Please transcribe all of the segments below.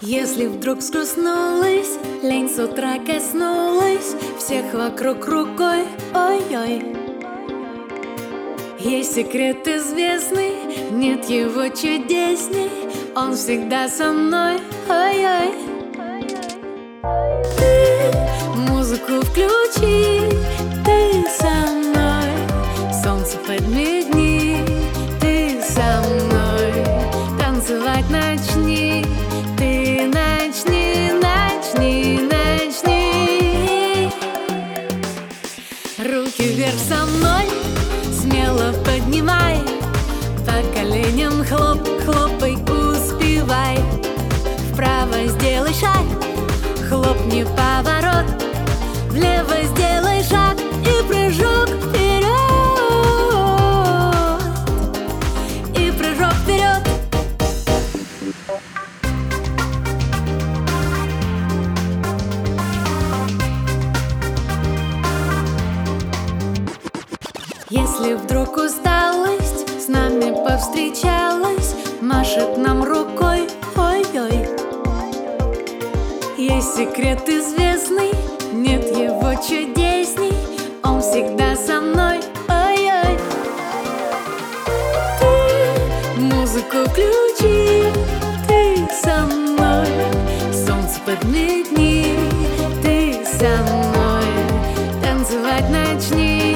Если вдруг скрустнулась, лень с утра коснулась всех вокруг рукой, ой-ой. Есть секрет известный, нет его чудесней, он всегда со мной, ой-ой. Ты музыку включи, ты со мной, солнце подмигни, ты со мной, танцевать начни, ты начни, начни, начни. Руки вверх со мной, смело поднимай, по коленям хлоп, хлопай, успевай. Вправо сделай шаг, хлопни поворот, влево сделай шаг и прыжок вперед, и прыжок вперед. Если вдруг усталость с нами повстречалась, машет нам рукой, ой-ой. Есть секрет известный, нет его чудесней, он всегда со мной, ой-ой. Ты музыку включи, ты со мной, солнце подмигни, ты со мной, танцевать начни.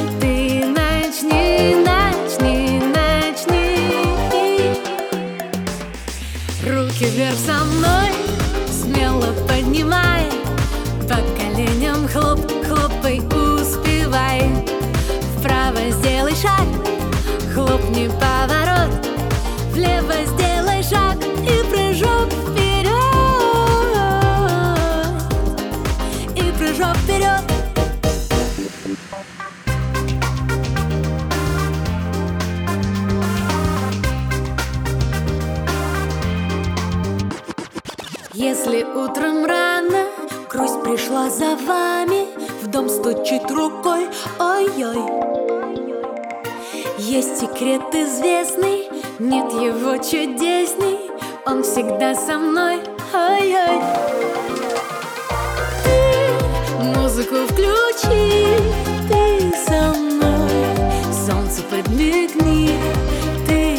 Руки вверх со мной, смело поднимай, по коленям хлоп, хлопай, успевай. Вправо сделай шаг, хлопни поворот, влево сделай шаг и прыжок вперед, и прыжок вперед. Если утром рано грусть пришла за вами, в дом стучит рукой, ой-ой. Есть секрет известный, нет его чудесней, он всегда со мной, ой-ой.